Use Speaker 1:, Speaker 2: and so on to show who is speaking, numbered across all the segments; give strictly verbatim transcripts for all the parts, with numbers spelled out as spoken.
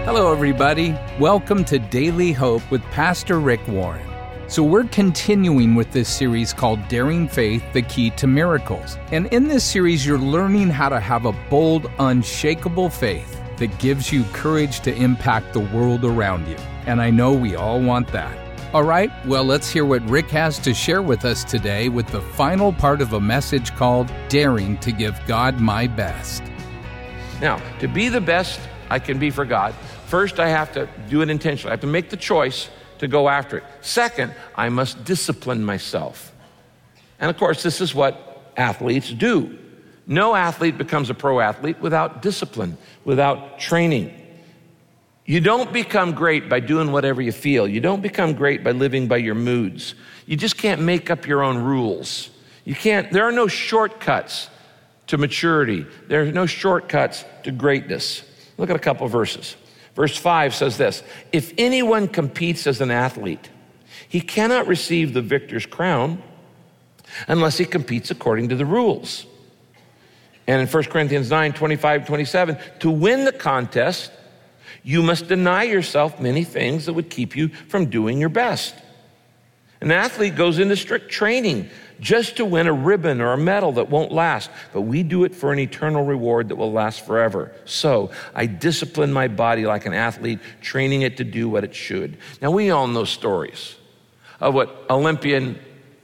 Speaker 1: Hello, everybody. Welcome to Daily Hope with Pastor Rick Warren. So we're continuing with this series called Daring Faith, the Key to Miracles. And in this series, you're learning how to have a bold, unshakable faith that gives you courage to impact the world around you. And I know we all want that. All right, well, let's hear what Rick has to share with us today with the final part of a message called Daring to Give God My Best.
Speaker 2: Now, to be the best I can be for God, first I have to do it intentionally. I have to make the choice to go after it. Second, I must discipline myself. And of course, this is what athletes do. No athlete becomes a pro athlete without discipline, without training. You don't become great by doing whatever you feel. You don't become great by living by your moods. You just can't make up your own rules. You can't, there are no shortcuts to maturity. There are no shortcuts to greatness. Look at a couple of verses. Verse five says this: if anyone competes as an athlete, he cannot receive the victor's crown unless he competes according to the rules. And in First Corinthians nine, twenty-five, twenty-seven, to win the contest, you must deny yourself many things that would keep you from doing your best. An athlete goes into strict training just to win a ribbon or a medal that won't last, but we do it for an eternal reward that will last forever. So I discipline my body like an athlete, training it to do what it should. Now, we all know stories of what Olympian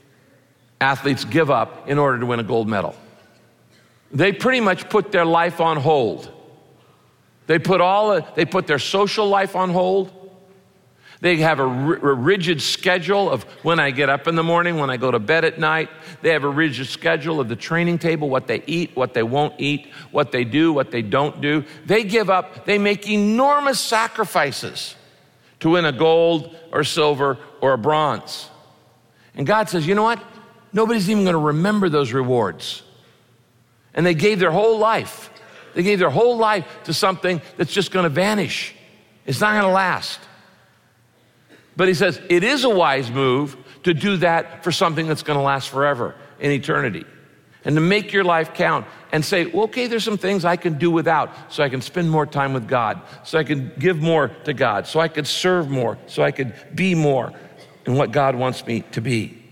Speaker 2: athletes give up in order to win a gold medal. They pretty much put their life on hold. They put all, they put their social life on hold. They have a, r- a rigid schedule of when I get up in the morning, when I go to bed at night. They have a rigid schedule of the training table, what they eat, what they won't eat, what they do, what they don't do. They give up, they make enormous sacrifices to win a gold or silver or a bronze. And God says, you know what? Nobody's even going to remember those rewards. And they gave their whole life. They gave their whole life to something that's just going to vanish. It's not going to last. But he says, it is a wise move to do that for something that's going to last forever in eternity. And to make your life count and say, well, okay, there's some things I can do without so I can spend more time with God, so I can give more to God, so I could serve more, so I could be more in what God wants me to be.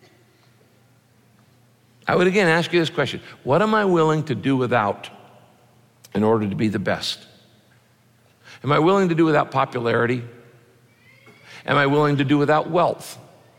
Speaker 2: I would again ask you this question: what am I willing to do without in order to be the best? Am I willing to do without popularity? Am I willing to do without wealth?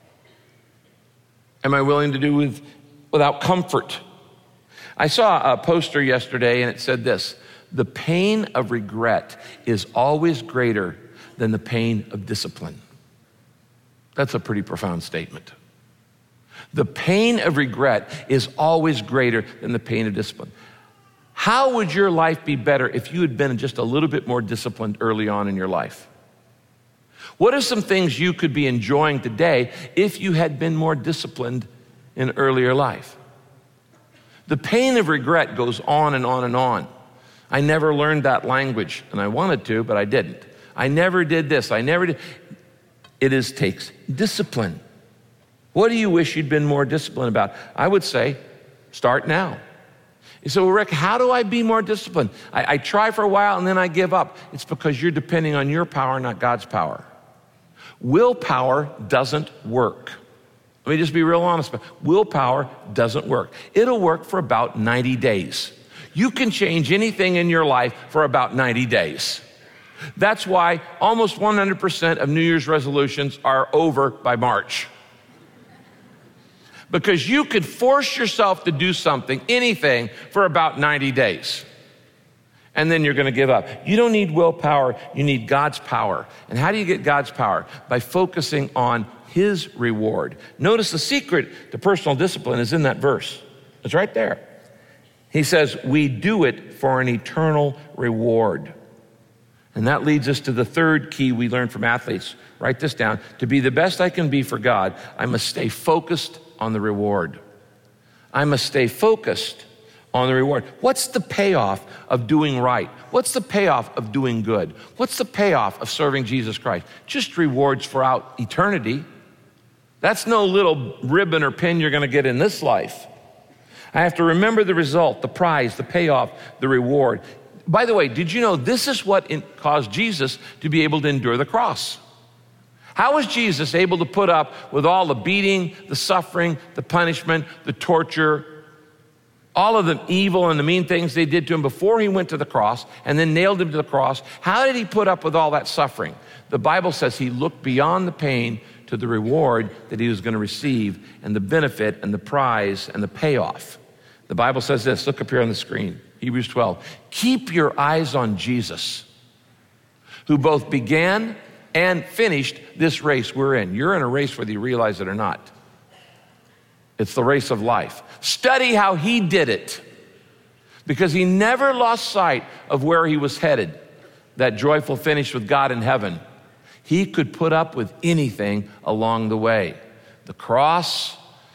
Speaker 2: Am I willing to do with, without comfort? I saw a poster yesterday and it said this: the pain of regret is always greater than the pain of discipline. That's a pretty profound statement. The pain of regret is always greater than the pain of discipline. How would your life be better if you had been just a little bit more disciplined early on in your life? What are some things you could be enjoying today if you had been more disciplined in earlier life? The pain of regret goes on and on and on. I never learned that language, and I wanted to, but I didn't. I never did this. I never did. It is takes discipline. What do you wish you'd been more disciplined about? I would say, start now. You say, well, Rick, how do I be more disciplined? I, I try for a while and then I give up. It's because you're depending on your power, not God's power. Willpower doesn't work. Let me just be real honest. Willpower doesn't work. It'll work for about ninety days. You can change anything in your life for about ninety days. That's why almost one hundred percent of New Year's resolutions are over by March. Because you could force yourself to do something, anything, for about ninety days. And then you're going to give up. You don't need willpower, you need God's power. And how do you get God's power? By focusing on His reward. Notice the secret to personal discipline is in that verse. It's right there. He says, we do it for an eternal reward. And that leads us to the third key we learned from athletes. Write this down. To be the best I can be for God, I must stay focused on the reward. I must stay focused on the reward. What's the payoff of doing right? What's the payoff of doing good? What's the payoff of serving Jesus Christ? Just rewards throughout eternity. That's no little ribbon or pin you're going to get in this life. I have to remember the result, the prize, the payoff, the reward. By the way, did you know this is what caused Jesus to be able to endure the cross? How was Jesus able to put up with all the beating, the suffering, the punishment, the torture, all of the evil and the mean things they did to him before he went to the cross and then nailed him to the cross? How did he put up with all that suffering? The Bible says he looked beyond the pain to the reward that he was going to receive and the benefit and the prize and the payoff. The Bible says this, look up here on the screen, Hebrews twelve. Keep your eyes on Jesus, who both began and finished this race we're in. You're in a race whether you realize it or not. It's the race of life. Study how he did it, because he never lost sight of where he was headed, that joyful finish with God in heaven. He could put up with anything along the way. The cross,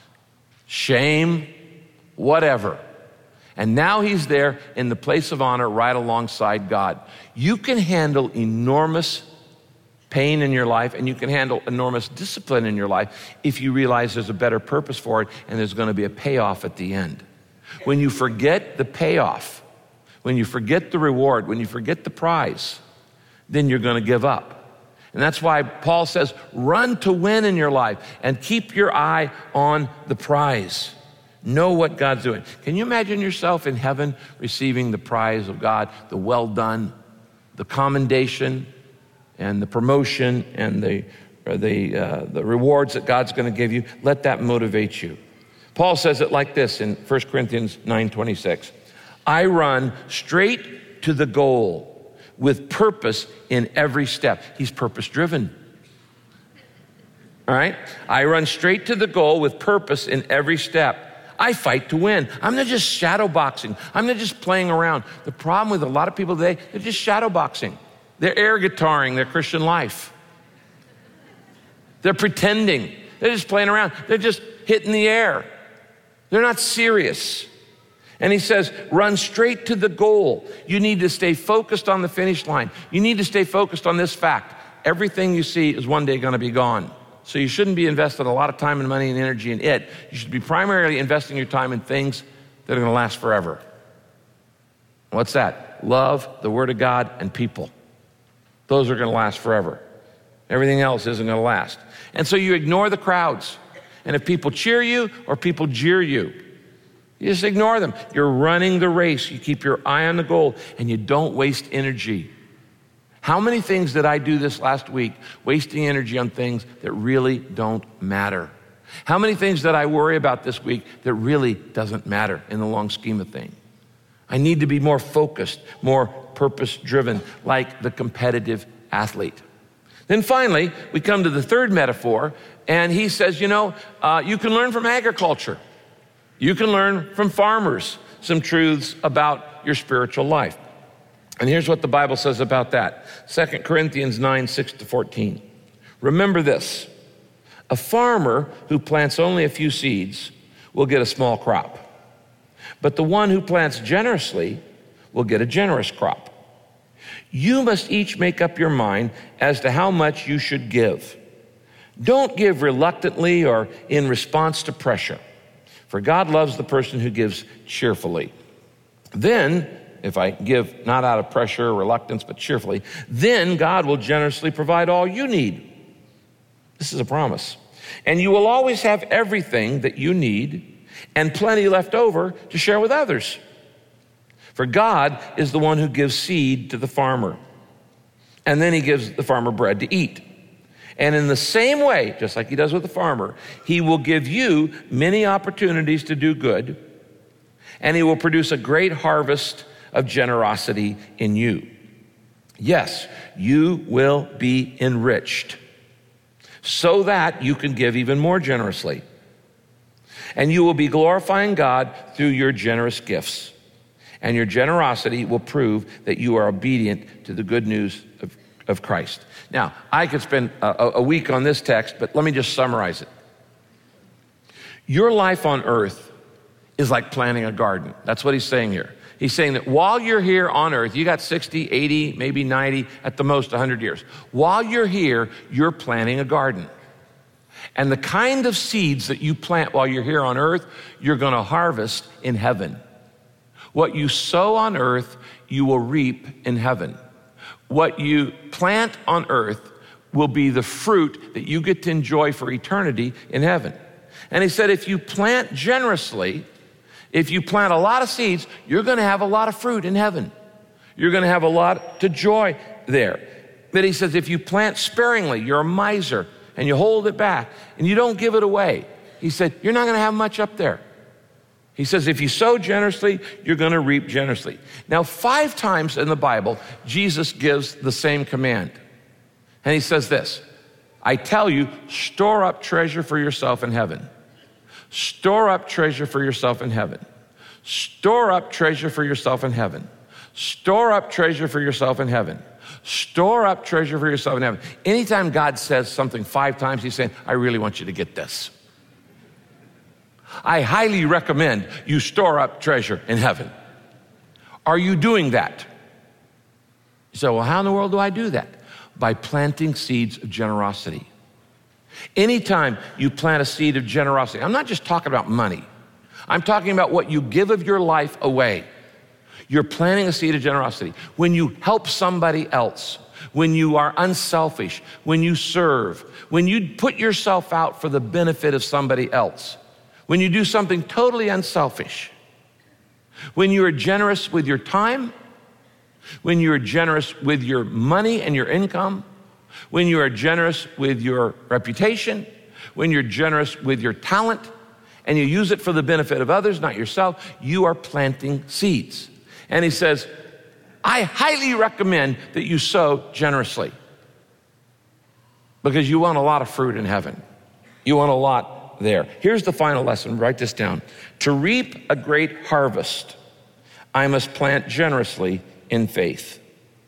Speaker 2: shame, whatever. And now he's there in the place of honor right alongside God. You can handle enormous pain in your life, and you can handle enormous discipline in your life if you realize there's a better purpose for it and there's going to be a payoff at the end. When you forget the payoff, when you forget the reward, when you forget the prize, then you're going to give up. And that's why Paul says, run to win in your life and keep your eye on the prize. Know what God's doing. Can you imagine yourself in heaven receiving the prize of God, the well done, the commendation, and the promotion and the, or the, uh, the rewards that God's going to give you? Let that motivate you. Paul says it like this in First Corinthians nine twenty-six. I run straight to the goal with purpose in every step. He's purpose driven. All right? I run straight to the goal with purpose in every step. I fight to win. I'm not just shadow boxing. I'm not just playing around. The problem with a lot of people today, they're just shadow boxing. They're air guitaring their Christian life. They're pretending. They're just playing around. They're just hitting the air. They're not serious. And he says, run straight to the goal. You need to stay focused on the finish line. You need to stay focused on this fact. Everything you see is one day going to be gone. So you shouldn't be investing a lot of time and money and energy in it. You should be primarily investing your time in things that are going to last forever. What's that? Love, the Word of God, and people. Those are going to last forever. Everything else isn't going to last. And so you ignore the crowds. And if people cheer you or people jeer you, you just ignore them. You're running the race. You keep your eye on the goal, and you don't waste energy. How many things did I do this last week, wasting energy on things that really don't matter? How many things did I worry about this week that really doesn't matter in the long scheme of things? I need to be more focused, more purpose-driven, like the competitive athlete. Then finally, we come to the third metaphor, and he says, you know, uh, you can learn from agriculture. You can learn from farmers some truths about your spiritual life. And here's what the Bible says about that. Second Corinthians nine, six to fourteen. Remember this, a farmer who plants only a few seeds will get a small crop, but the one who plants generously will get a generous crop. You must each make up your mind as to how much you should give. Don't give reluctantly or in response to pressure, for God loves the person who gives cheerfully. Then, if I give not out of pressure or reluctance, but cheerfully, then God will generously provide all you need. This is a promise. And you will always have everything that you need and plenty left over to share with others. For God is the one who gives seed to the farmer, and then he gives the farmer bread to eat. And in the same way, just like he does with the farmer, he will give you many opportunities to do good, and he will produce a great harvest of generosity in you. Yes, you will be enriched so that you can give even more generously. And you will be glorifying God through your generous gifts. And your generosity will prove that you are obedient to the good news of, of Christ. Now, I could spend a, a week on this text, but let me just summarize it. Your life on earth is like planting a garden. That's what he's saying here. He's saying that while you're here on earth, you got sixty, eighty, maybe ninety, at the most one hundred years. While you're here, you're planting a garden. And the kind of seeds that you plant while you're here on earth, you're going to harvest in heaven. What you sow on earth, you will reap in heaven. What you plant on earth will be the fruit that you get to enjoy for eternity in heaven. And he said, if you plant generously, if you plant a lot of seeds, you're going to have a lot of fruit in heaven. You're going to have a lot to joy there. But he says, if you plant sparingly, you're a miser, and you hold it back, and you don't give it away, he said, you're not going to have much up there. He says, if you sow generously, you're going to reap generously. Now, five times in the Bible, Jesus gives the same command. And he says this, I tell you, store up treasure for yourself in heaven. Store up treasure for yourself in heaven. Store up treasure for yourself in heaven. Store up treasure for yourself in heaven. Store up treasure for yourself in heaven. Anytime God says something five times, he's saying, I really want you to get this. I highly recommend you store up treasure in heaven. Are you doing that? You say, well, how in the world do I do that? By planting seeds of generosity. Anytime you plant a seed of generosity, I'm not just talking about money. I'm talking about what you give of your life away. You're planting a seed of generosity. When you help somebody else, when you are unselfish, when you serve, when you put yourself out for the benefit of somebody else, when you do something totally unselfish, when you are generous with your time, when you are generous with your money and your income, when you are generous with your reputation, when you're generous with your talent, and you use it for the benefit of others, not yourself, you are planting seeds. And he says, I highly recommend that you sow generously because you want a lot of fruit in heaven. You want a lot there. Here's the final lesson. Write this down. To reap a great harvest, I must plant generously in faith.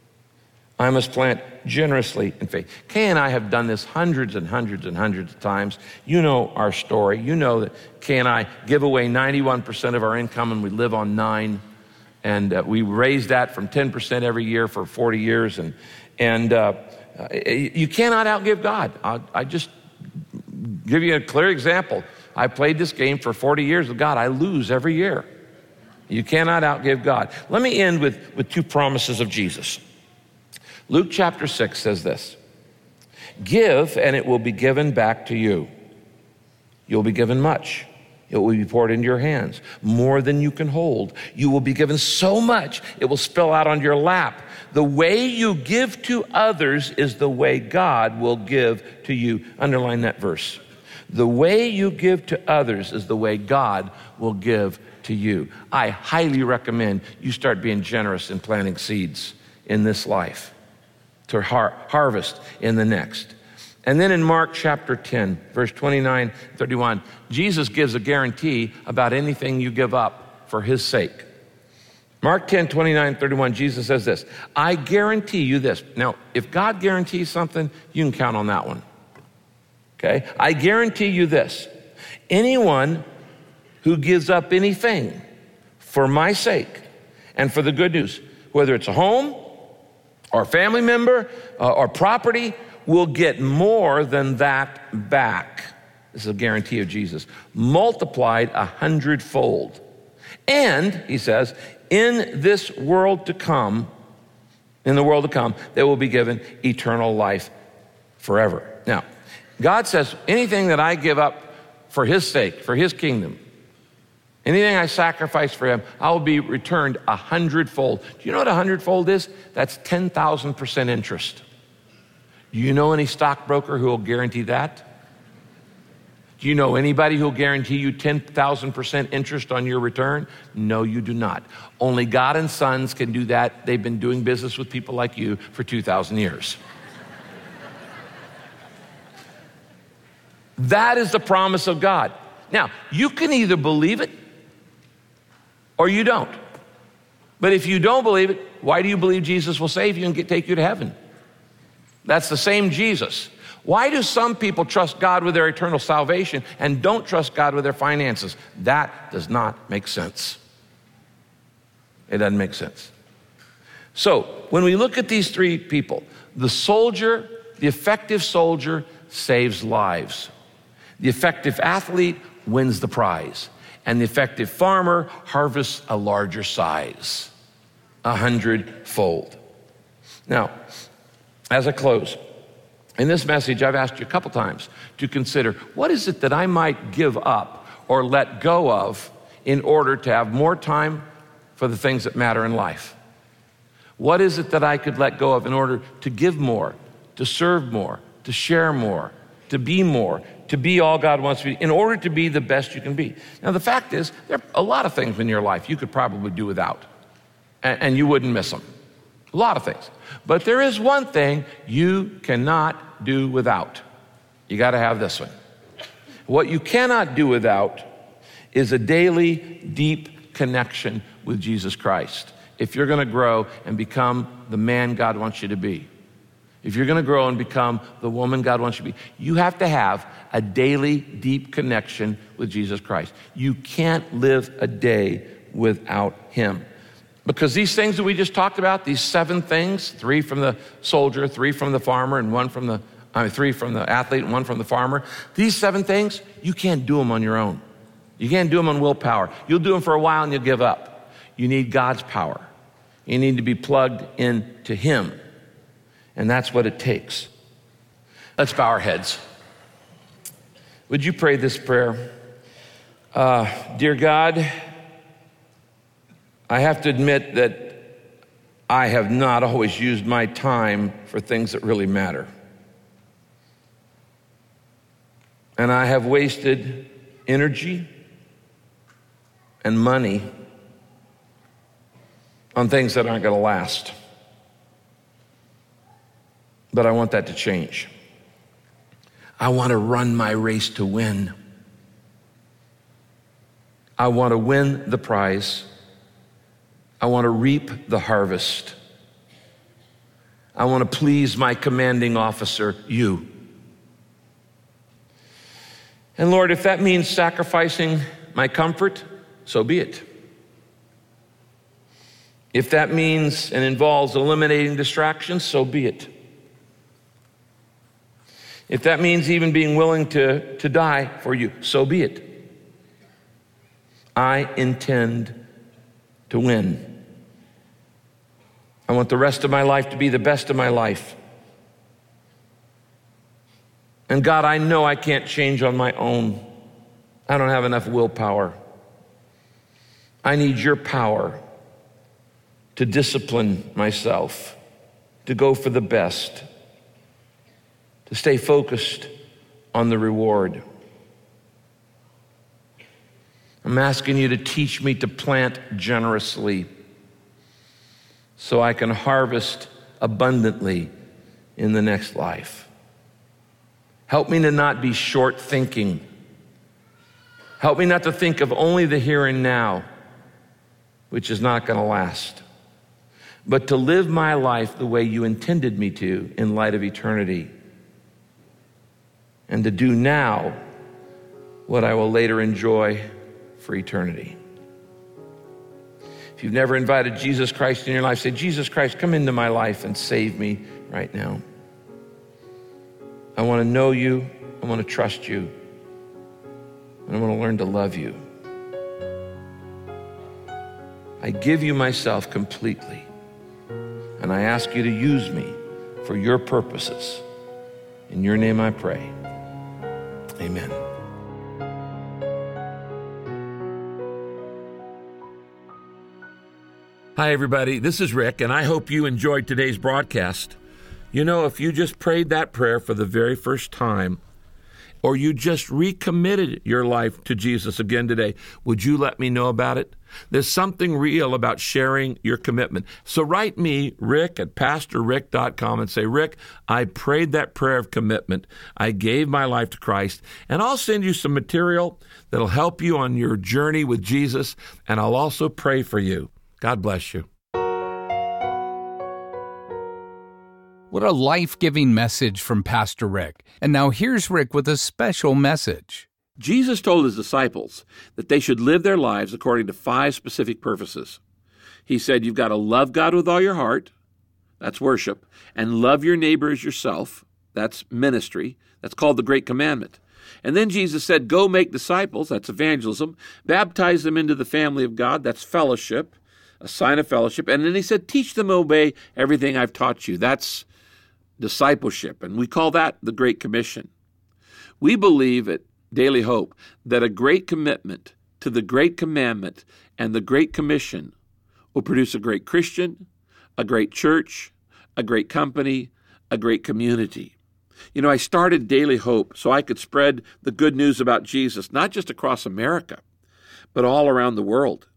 Speaker 2: I must plant generously in faith. Kay and I have done this hundreds and hundreds and hundreds of times. You know our story. You know that Kay and I give away ninety-one percent of our income and we live on nine. And uh, we raised that from ten percent every year for forty years. And and uh, you cannot outgive God. I, I just give you a clear example. I played this game for forty years with God. I lose every year. You cannot outgive God. Let me end with, with two promises of Jesus. Luke chapter six says this, give and it will be given back to you. You'll be given much. It will be poured into your hands, more than you can hold. You will be given so much, it will spill out on your lap. The way you give to others is the way God will give to you. Underline that verse. The way you give to others is the way God will give to you. I highly recommend you start being generous in planting seeds in this life to har- harvest in the next. And then in Mark chapter ten, verse twenty-nine, thirty-one, Jesus gives a guarantee about anything you give up for his sake. Mark ten, twenty-nine, thirty-one, Jesus says this, I guarantee you this. Now, if God guarantees something, you can count on that one. Okay? I guarantee you this. Anyone who gives up anything for my sake and for the good news, whether it's a home or a family member uh, or property, will get more than that back. This is a guarantee of Jesus. Multiplied a hundredfold. And, he says, in this world to come, in the world to come, they will be given eternal life forever. Now, God says, anything that I give up for his sake, for his kingdom, anything I sacrifice for him, I will be returned a hundredfold. Do you know what a hundredfold is? That's ten thousand percent interest. Do you know any stockbroker who will guarantee that? Do you know anybody who will guarantee you ten thousand percent interest on your return? No, you do not. Only God and Sons can do that. They've been doing business with people like you for two thousand years. That is the promise of God. Now, you can either believe it or you don't. But if you don't believe it, why do you believe Jesus will save you and get, take you to heaven? That's the same Jesus. Why do some people trust God with their eternal salvation and don't trust God with their finances? That does not make sense. It doesn't make sense. So when we look at these three people, the soldier, the effective soldier saves lives. The effective athlete wins the prize. And the effective farmer harvests a larger size. a hundredfold. Now, as I close, in this message, I've asked you a couple times to consider, what is it that I might give up or let go of in order to have more time for the things that matter in life? What is it that I could let go of in order to give more, to serve more, to share more, to be more, to be all God wants to be, in order to be the best you can be? Now, the fact is, there are a lot of things in your life you could probably do without, and, and you wouldn't miss them. A lot of things. But there is one thing you cannot do without. You got to have this one. What you cannot do without is a daily, deep connection with Jesus Christ. If you're going to grow and become the man God wants you to be, if you're going to grow and become the woman God wants you to be, you have to have a daily, deep connection with Jesus Christ. You can't live a day without him. Because these things that we just talked about, these seven things, three from the soldier, three from the farmer, and one from the, I mean, three from the athlete and one from the farmer, these seven things, you can't do them on your own. You can't do them on willpower. You'll do them for a while and you'll give up. You need God's power. You need to be plugged into him. And that's what it takes. Let's bow our heads. Would you pray this prayer? Uh, dear God, I have to admit that I have not always used my time for things that really matter. And I have wasted energy and money on things that aren't going to last. But I want that to change. I want to run my race to win. I want to win the prize. I want to reap the harvest. I want to please my commanding officer, you. And Lord, if that means sacrificing my comfort, so be it. If that means and involves eliminating distractions, so be it. If that means even being willing to, to die for you, so be it. I intend to win. I want the rest of my life to be the best of my life. And God, I know I can't change on my own. I don't have enough willpower. I need your power to discipline myself, to go for the best, to stay focused on the reward. I'm asking you to teach me to plant generously so I can harvest abundantly in the next life. Help me to not be short thinking. Help me not to think of only the here and now, which is not going to last, but to live my life the way you intended me to in light of eternity, and to do now what I will later enjoy for eternity. If you've never invited Jesus Christ in your life, say, Jesus Christ, come into my life and save me right now. I want to know you, I want to trust you, and I want to learn to love you. I give you myself completely, and I ask you to use me for your purposes. In your name I pray. Amen.
Speaker 3: Hi, everybody. This is Rick, and I hope you enjoyed today's broadcast. You know, if you just prayed that prayer for the very first time, or you just recommitted your life to Jesus again today, would you let me know about it? There's something real about sharing your commitment. So write me, Rick, at pastor rick dot com, and say, Rick, I prayed that prayer of commitment. I gave my life to Christ, and I'll send you some material that'll help you on your journey with Jesus, and I'll also pray for you. God bless you.
Speaker 1: What a life-giving message from Pastor Rick. And now here's Rick with a special message.
Speaker 3: Jesus told his disciples that they should live their lives according to five specific purposes. He said, you've got to love God with all your heart. That's worship. And love your neighbor as yourself. That's ministry. That's called the Great Commandment. And then Jesus said, go make disciples. That's evangelism. Baptize them into the family of God. That's fellowship. a sign of fellowship. And then he said, teach them to obey everything I've taught you. That's discipleship, and we call that the Great Commission. We believe at Daily Hope that a great commitment to the Great Commandment and the Great Commission will produce a great Christian, a great church, a great company, a great community. You know, I started Daily Hope so I could spread the good news about Jesus, not just across America, but all around the world.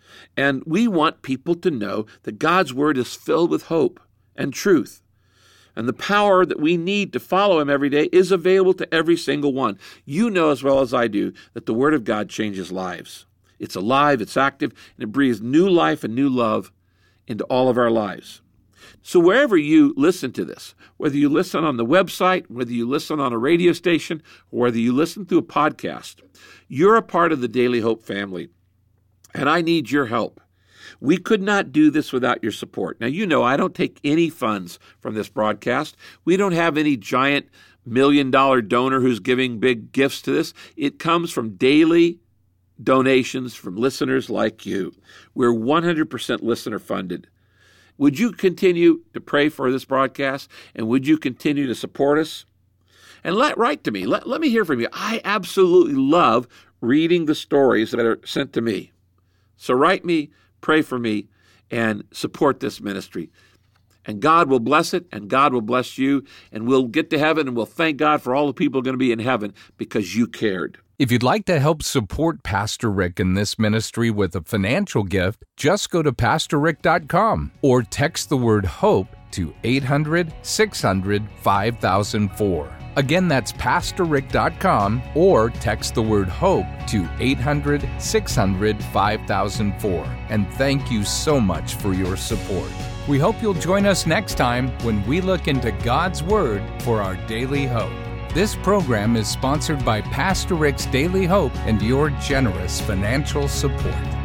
Speaker 3: And we want people to know that God's Word is filled with hope and truth. And the power that we need to follow Him every day is available to every single one. You know as well as I do that the Word of God changes lives. It's alive, it's active, and it breathes new life and new love into all of our lives. So wherever you listen to this, whether you listen on the website, whether you listen on a radio station, or whether you listen through a podcast, you're a part of the Daily Hope family, and I need your help. We could not do this without your support. Now, you know I don't take any funds from this broadcast. We don't have any giant million-dollar donor who's giving big gifts to this. It comes from daily donations from listeners like you. We're one hundred percent listener-funded. Would you continue to pray for this broadcast, and would you continue to support us? And let write to me. Let, let me hear from you. I absolutely love reading the stories that are sent to me. So write me, pray for me, and support this ministry. And God will bless it, and God will bless you, and we'll get to heaven, and we'll thank God for all the people going to be in heaven because you cared.
Speaker 1: If you'd like to help support Pastor Rick in this ministry with a financial gift, just go to pastor rick dot com or text the word HOPE to eight hundred, six hundred, five thousand four. Again, that's pastor rick dot com or text the word HOPE to eight hundred, six hundred, five thousand four. And thank you so much for your support. We hope you'll join us next time when we look into God's Word for our daily hope. This program is sponsored by Pastor Rick's Daily Hope and your generous financial support.